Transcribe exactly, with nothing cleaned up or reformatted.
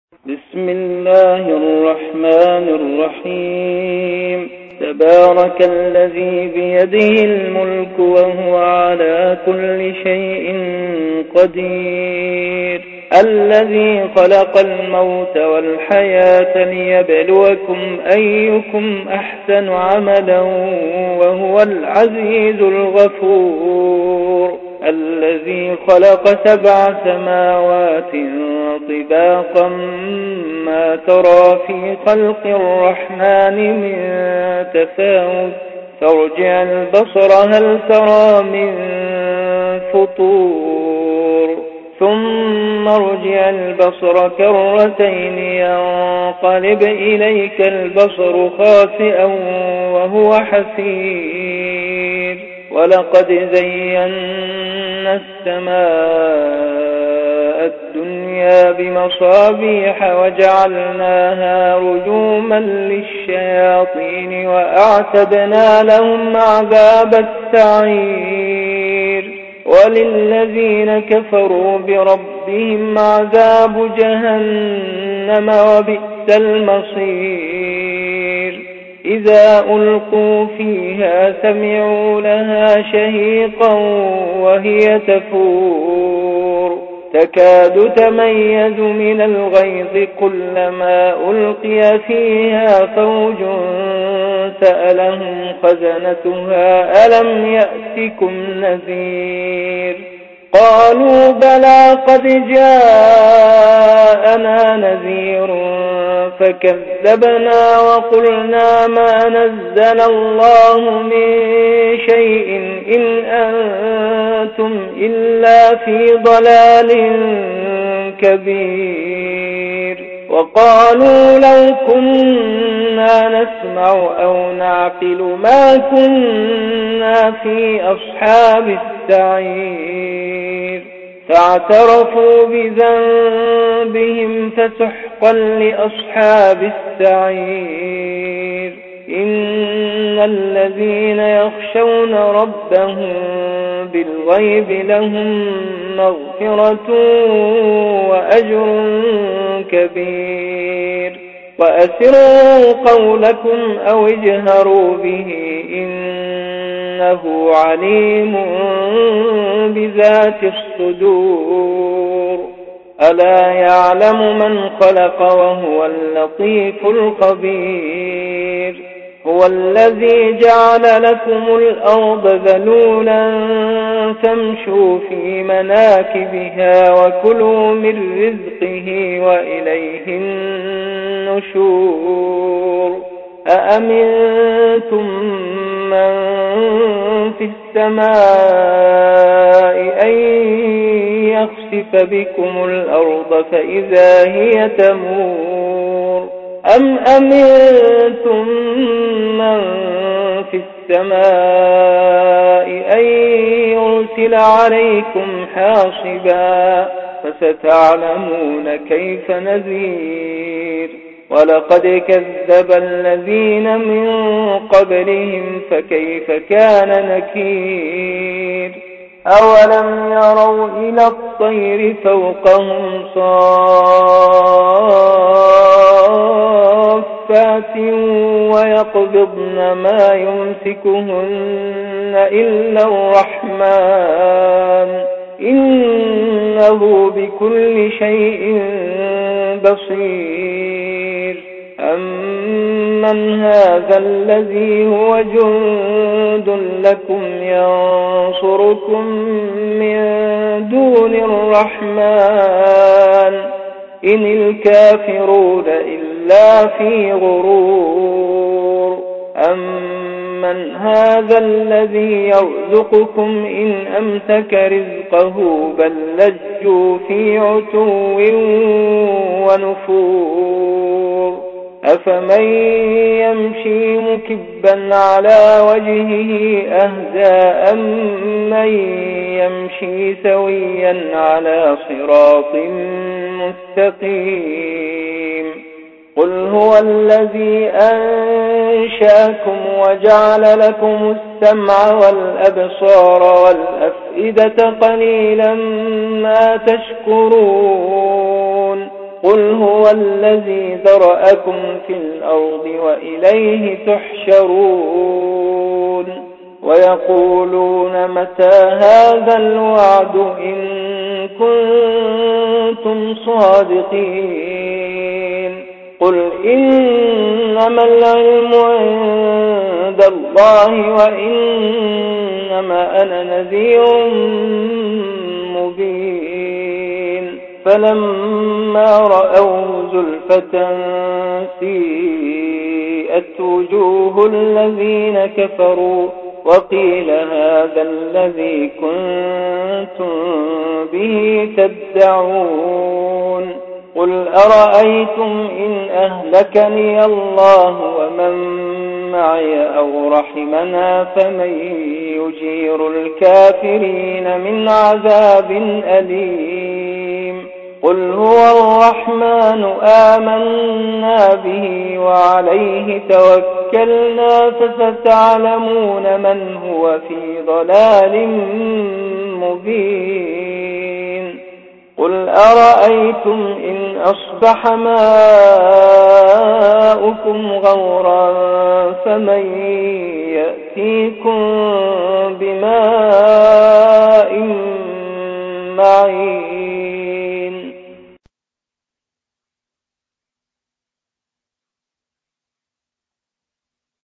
بسم الله الرحمن الرحيم. تبارك الذي بيده الملك وهو على كل شيء قدير، الذي خلق الموت والحياة ليبلوكم أيكم أحسن عملا وهو العزيز الغفور، الذي خلق سبع سماوات طباقا ما ترى في خلق الرحمن من تفاوت، فارجع البصر هل ترى من فطور، ثم ارجع البصر كرتين ينقلب إليك البصر خاسئا وهو حسير، ولقد زينا السماء الدنيا بمصابيح وجعلناها رجوما للشياطين وأعتدنا لهم عذاب السعير، وللذين كفروا بربهم عذاب جهنم وبئس المصير. إذا ألقوا فيها سمعوا لها شهيقا وهي تفور، تكاد تميز من الغيظ كلما ألقي فيها فوج سألهم خزنتها ألم يأتكم نذير، قالوا بلى قد جاءنا نذير فكذبنا وقلنا ما نزل الله من شيء إن أنتم إلا في ضلال كبير، وقالوا لو كنا نسمع أو نعقل ما كنا في أصحاب السعير، فاعترفوا بذنبهم فسحقا لأصحاب السعير. إن الذين يخشون ربهم بالغيب لهم مغفرة وأجر كبير، وأسروا قولكم أو اجهروا به إنه عليم بذات الصدور. ألا يعلم من خلق وهو اللطيف الخبير، هو الذي جعل لكم الأرض ذلولا فامشوا في مناكبها وكلوا من رزقه وإليه النشور. أأمنتم من في السماء أن يخسف بكم الأرض فإذا هي تمور، أم أمنتم من في السماء أن يرسل عليكم حاصبا فستعلمون كيف نذير. ولقد كذب الذين من قبلهم فكيف كان نكير. أولم يروا إلى الطير فوقهم صافات ويقبضن ما يمسكهن إلا الرحمن إنه بكل شيء بصير. أمن هذا الذي هو جند لكم ينصركم من دون الرحمن إن الكافرون إلا في غرور. أمن هذا الذي يرزقكم إن أمسك رزقه بل لجوا في عتو ونفور. أفمن يمشي مكبا على وجهه أهدى أمن يمشي سويا على صراط مستقيم. قل هو الذي أنشأكم وجعل لكم السمع والأبصار والأفئدة قليلا ما تشكرون. قل هو الذي ذرأكم في الأرض وإليه تحشرون ويقولون متى هذا الوعد إن كنتم صادقين قل إنما العلم عند الله وإنما أنا نذير مبين فلما رأوا زلفة سيئت وجوه الذين كفروا وقيل هذا الذي كنتم به تدعون قل أرأيتم إن أهلكني الله ومن معي أو رحمنا فمن يجير الكافرين من عذاب أليم قل هو الرحمن آمنا به وعليه توكلنا فستعلمون من هو في ضلال مبين قل أرأيتم إن أصبح ماؤكم غورا فمن يأتيكم بماء معين